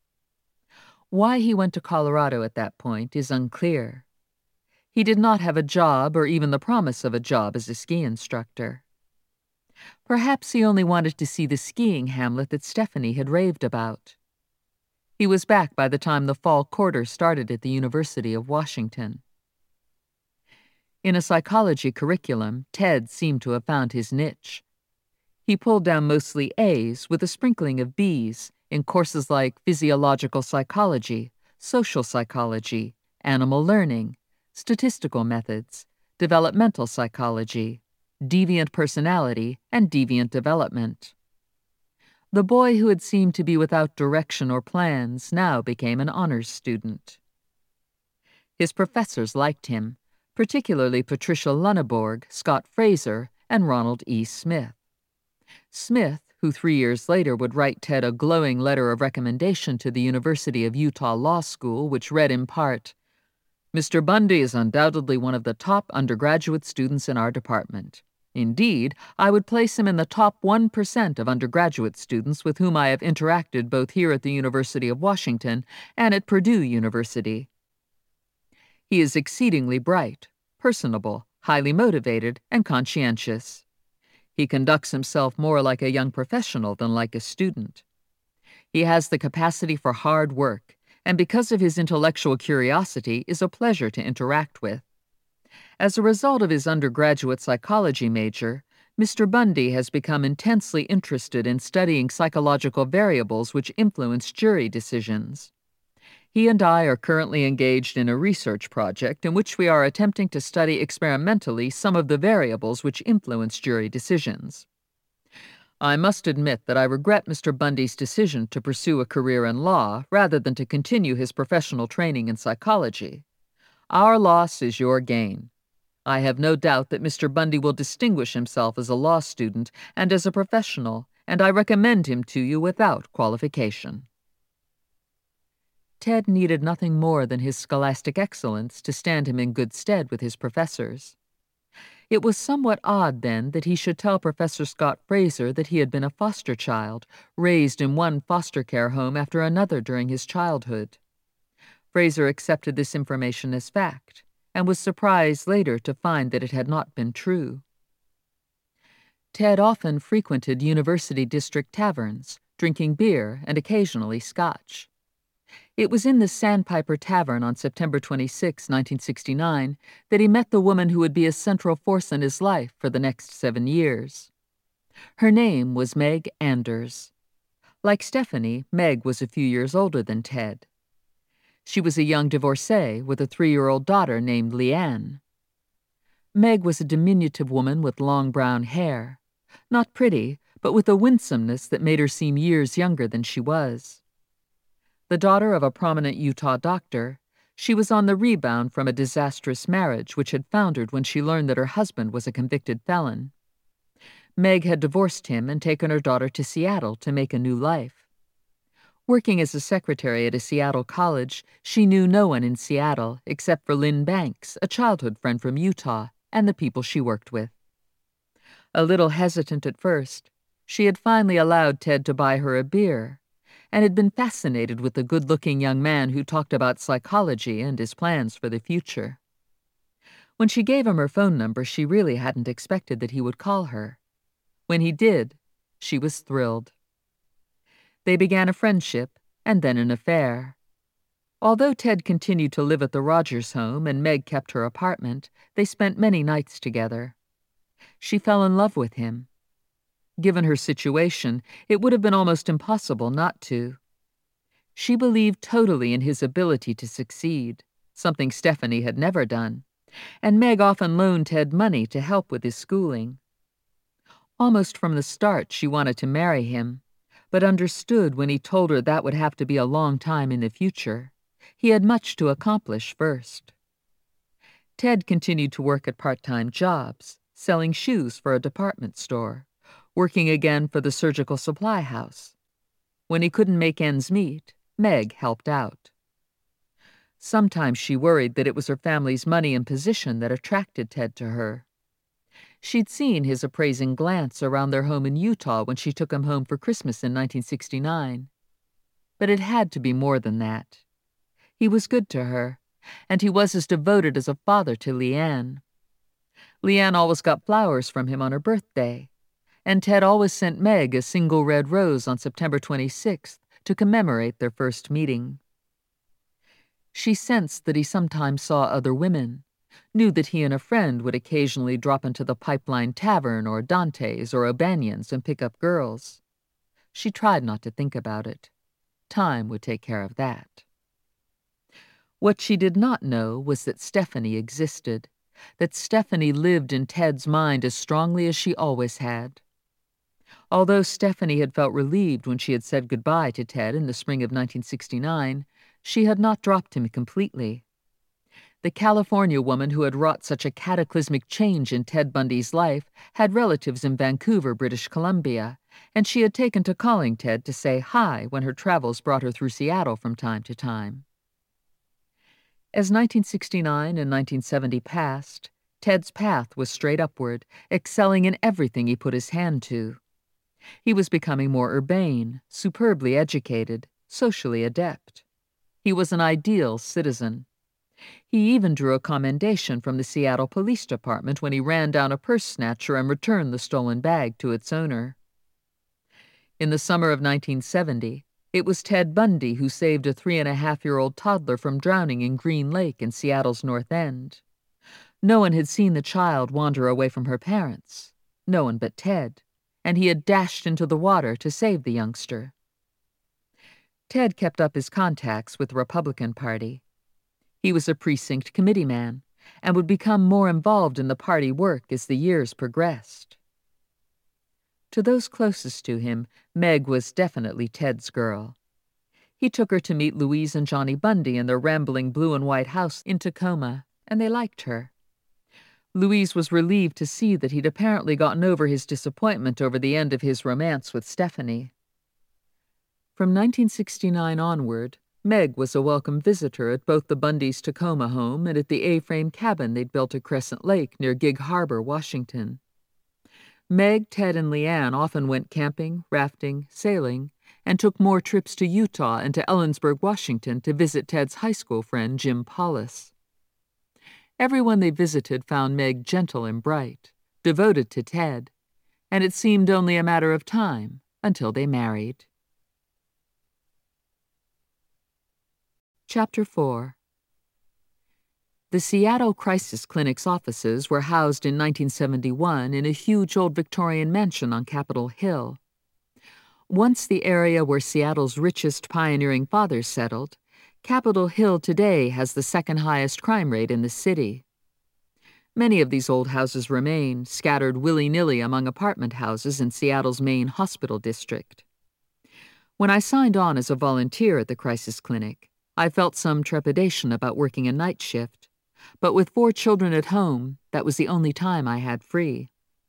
Why he went to Colorado at that point is unclear. He did not have a job or even the promise of a job as a ski instructor. Perhaps he only wanted to see the skiing hamlet that Stephanie had raved about. He was back by the time the fall quarter started at the University of Washington. In a psychology curriculum, Ted seemed to have found his niche. He pulled down mostly A's with a sprinkling of B's in courses like physiological psychology, social psychology, animal learning, statistical methods, developmental psychology, deviant personality, and deviant development. The boy who had seemed to be without direction or plans now became an honors student. His professors liked him, particularly Patricia Lunneborg, Scott Fraser, and Ronald E. Smith. Smith, who 3 years later would write Ted a glowing letter of recommendation to the University of Utah Law School, which read in part, "Mr. Bundy is undoubtedly one of the top undergraduate students in our department. Indeed, I would place him in the top 1% of undergraduate students with whom I have interacted both here at the University of Washington and at Purdue University." He is exceedingly bright, personable, highly motivated, and conscientious. He conducts himself more like a young professional than like a student. He has the capacity for hard work, and because of his intellectual curiosity, is a pleasure to interact with. As a result of his undergraduate psychology major, Mr. Bundy has become intensely interested in studying psychological variables which influence jury decisions. He and I are currently engaged in a research project in which we are attempting to study experimentally some of the variables which influence jury decisions. I must admit that I regret Mr. Bundy's decision to pursue a career in law rather than to continue his professional training in psychology. Our loss is your gain. I have no doubt that Mr. Bundy will distinguish himself as a law student and as a professional, and I recommend him to you without qualification. Ted needed nothing more than his scholastic excellence to stand him in good stead with his professors. It was somewhat odd, then, that he should tell Professor Scott Fraser that he had been a foster child, raised in one foster care home after another during his childhood. Fraser accepted this information as fact, and was surprised later to find that it had not been true. Ted often frequented university district taverns, drinking beer and occasionally scotch. It was in the Sandpiper Tavern on September 26, 1969, that he met the woman who would be a central force in his life for the next 7 years. Her name was Meg Anders. Like Stephanie, Meg was a few years older than Ted. She was a young divorcee with a 3-year-old daughter named Leanne. Meg was a diminutive woman with long brown hair. Not pretty, but with a winsomeness that made her seem years younger than she was. The daughter of a prominent Utah doctor, she was on the rebound from a disastrous marriage which had foundered when she learned that her husband was a convicted felon. Meg had divorced him and taken her daughter to Seattle to make a new life. Working as a secretary at a Seattle college, she knew no one in Seattle except for Lynn Banks, a childhood friend from Utah, and the people she worked with. A little hesitant at first, she had finally allowed Ted to buy her a beer, and had been fascinated with the good-looking young man who talked about psychology and his plans for the future. When she gave him her phone number, she really hadn't expected that he would call her. When he did, she was thrilled. They began a friendship, and then an affair. Although Ted continued to live at the Rogers home and Meg kept her apartment, they spent many nights together. She fell in love with him. Given her situation, it would have been almost impossible not to. She believed totally in his ability to succeed, something Stephanie had never done, and Meg often loaned Ted money to help with his schooling. Almost from the start, she wanted to marry him, but understood when he told her that would have to be a long time in the future. He had much to accomplish first. Ted continued to work at part-time jobs, selling shoes for a department store, working again for the surgical supply house. When he couldn't make ends meet, Meg helped out. Sometimes she worried that it was her family's money and position that attracted Ted to her. She'd seen his appraising glance around their home in Utah when she took him home for Christmas in 1969. But it had to be more than that. He was good to her, and he was as devoted as a father to Leanne. Leanne always got flowers from him on her birthday, and Ted always sent Meg a single red rose on September 26th to commemorate their first meeting. She sensed that he sometimes saw other women, knew that he and a friend would occasionally drop into the Pipeline Tavern or Dante's or O'Banion's and pick up girls. She tried not to think about it. Time would take care of that. What she did not know was that Stephanie existed, that Stephanie lived in Ted's mind as strongly as she always had. Although Stephanie had felt relieved when she had said goodbye to Ted in the spring of 1969, she had not dropped him completely. The California woman who had wrought such a cataclysmic change in Ted Bundy's life had relatives in Vancouver, British Columbia, and she had taken to calling Ted to say hi when her travels brought her through Seattle from time to time. As 1969 and 1970 passed, Ted's path was straight upward, excelling in everything he put his hand to. He was becoming more urbane, superbly educated, socially adept. He was an ideal citizen. He even drew a commendation from the Seattle Police Department when he ran down a purse snatcher and returned the stolen bag to its owner. In the summer of 1970, it was Ted Bundy who saved a 3.5-year-old toddler from drowning in Green Lake in Seattle's North End. No one had seen the child wander away from her parents, no one but Ted, and he had dashed into the water to save the youngster. Ted kept up his contacts with the Republican Party. He was a precinct committee man and would become more involved in the party work as the years progressed. To those closest to him, Meg was definitely Ted's girl. He took her to meet Louise and Johnny Bundy in their rambling blue and white house in Tacoma, and they liked her. Louise was relieved to see that he'd apparently gotten over his disappointment over the end of his romance with Stephanie. From 1969 onward, Meg was a welcome visitor at both the Bundys' Tacoma home and at the A-frame cabin they'd built at Crescent Lake near Gig Harbor, Washington. Meg, Ted, and Leanne often went camping, rafting, sailing, and took more trips to Utah and to Ellensburg, Washington to visit Ted's high school friend Jim Paulus. Everyone they visited found Meg gentle and bright, devoted to Ted, and it seemed only a matter of time until they married. Chapter 4. The Seattle Crisis Clinic's offices were housed in 1971 in a huge old Victorian mansion on Capitol Hill. Once the area where Seattle's richest pioneering fathers settled, Capitol Hill today has the second highest crime rate in the city. Many of these old houses remain, scattered willy-nilly among apartment houses in Seattle's main hospital district. When I signed on as a volunteer at the Crisis Clinic, I felt some trepidation about working a night shift, but with 4 children at home, that was the only time I had free.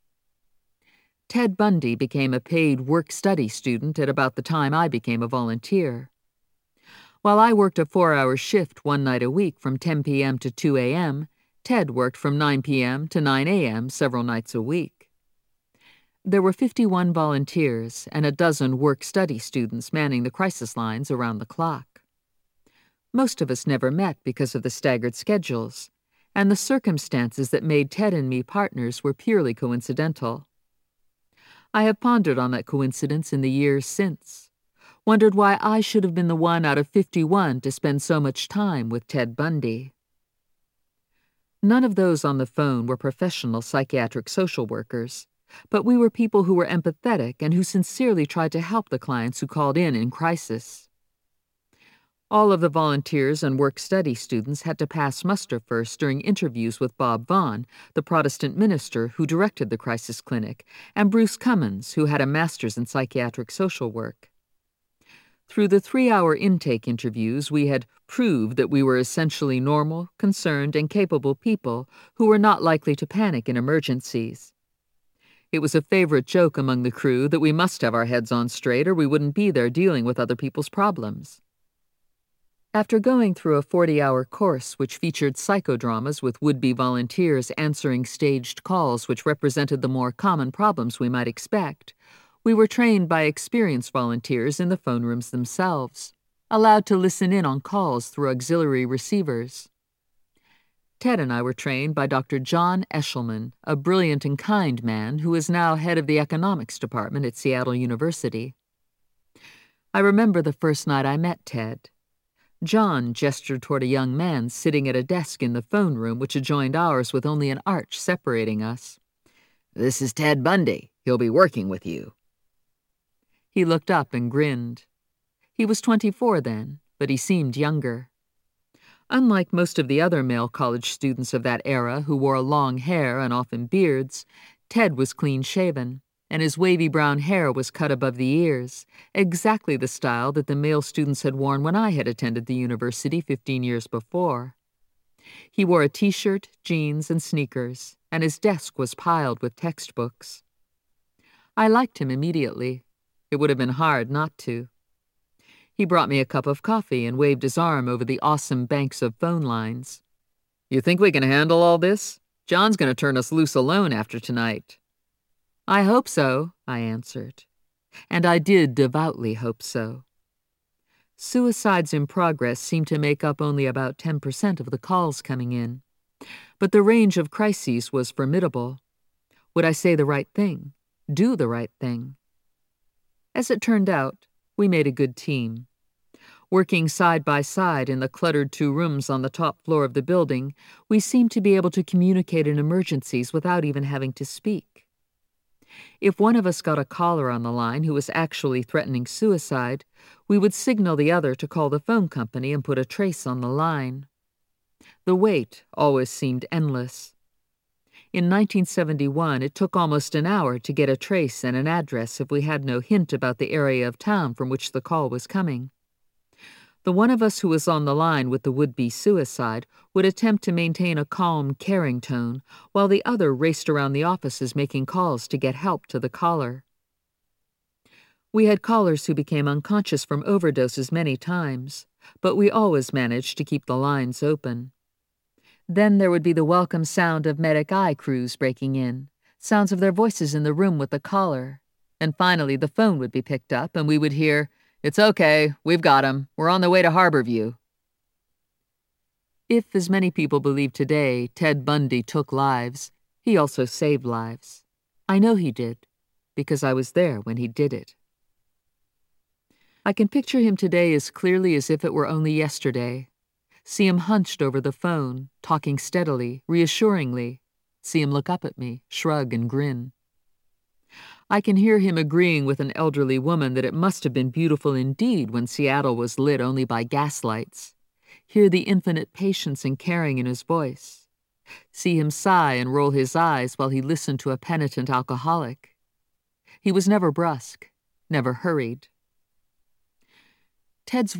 Ted Bundy became a paid work-study student at about the time I became a volunteer. While I worked a 4-hour shift one night a week from 10 p.m. to 2 a.m., Ted worked from 9 p.m. to 9 a.m. several nights a week. There were 51 volunteers and a dozen work-study students manning the crisis lines around the clock. Most of us never met because of the staggered schedules, and the circumstances that made Ted and me partners were purely coincidental. I have pondered on that coincidence in the years since, wondered why I should have been the one out of 51 to spend so much time with Ted Bundy. None of those on the phone were professional psychiatric social workers, but we were people who were empathetic and who sincerely tried to help the clients who called in crisis. All of the volunteers and work-study students had to pass muster first during interviews with Bob Vaughn, the Protestant minister who directed the Crisis Clinic, and Bruce Cummins, who had a master's in psychiatric social work. Through the 3-hour intake interviews, we had proved that we were essentially normal, concerned, and capable people who were not likely to panic in emergencies. It was a favorite joke among the crew that we must have our heads on straight or we wouldn't be there dealing with other people's problems. After going through a 40-hour course which featured psychodramas with would-be volunteers answering staged calls which represented the more common problems we might expect, we were trained by experienced volunteers in the phone rooms themselves, allowed to listen in on calls through auxiliary receivers. Ted and I were trained by Dr. John Eshelman, a brilliant and kind man who is now head of the economics department at Seattle University. I remember the first night I met Ted. John gestured toward a young man sitting at a desk in the phone room which adjoined ours with only an arch separating us. "This is Ted Bundy. He'll be working with you." He looked up and grinned. He was 24 then, but he seemed younger. Unlike most of the other male college students of that era who wore long hair and often beards, Ted was clean-shaven, and his wavy brown hair was cut above the ears, exactly the style that the male students had worn when I had attended the university 15 years before. He wore a t-shirt, jeans, and sneakers, and his desk was piled with textbooks. I liked him immediately. It would have been hard not to. He brought me a cup of coffee and waved his arm over the awesome banks of phone lines. "You think we can handle all this? John's going to turn us loose alone after tonight." "I hope so," I answered. And I did devoutly hope so. Suicides in progress seemed to make up only about 10% of the calls coming in. But the range of crises was formidable. Would I say the right thing? Do the right thing? As it turned out, we made a good team. Working side by side in the cluttered 2 rooms on the top floor of the building, we seemed to be able to communicate in emergencies without even having to speak. If one of us got a caller on the line who was actually threatening suicide, we would signal the other to call the phone company and put a trace on the line. The wait always seemed endless. In 1971, it took almost an hour to get a trace and an address if we had no hint about the area of town from which the call was coming. The one of us who was on the line with the would-be suicide would attempt to maintain a calm, caring tone, while the other raced around the offices making calls to get help to the caller. We had callers who became unconscious from overdoses many times, but we always managed to keep the lines open. Then there would be the welcome sound of medic eye crews breaking in, sounds of their voices in the room with the caller, and finally the phone would be picked up and we would hear, "It's okay, we've got him. We're on the way to Harborview." If, as many people believe today, Ted Bundy took lives, he also saved lives. I know he did, because I was there when he did it. I can picture him today as clearly as if it were only yesterday. See him hunched over the phone, talking steadily, reassuringly. See him look up at me, shrug and grin. I can hear him agreeing with an elderly woman that it must have been beautiful indeed when Seattle was lit only by gaslights. Hear the infinite patience and caring in his voice. See him sigh and roll his eyes while he listened to a penitent alcoholic. He was never brusque, never hurried. Ted's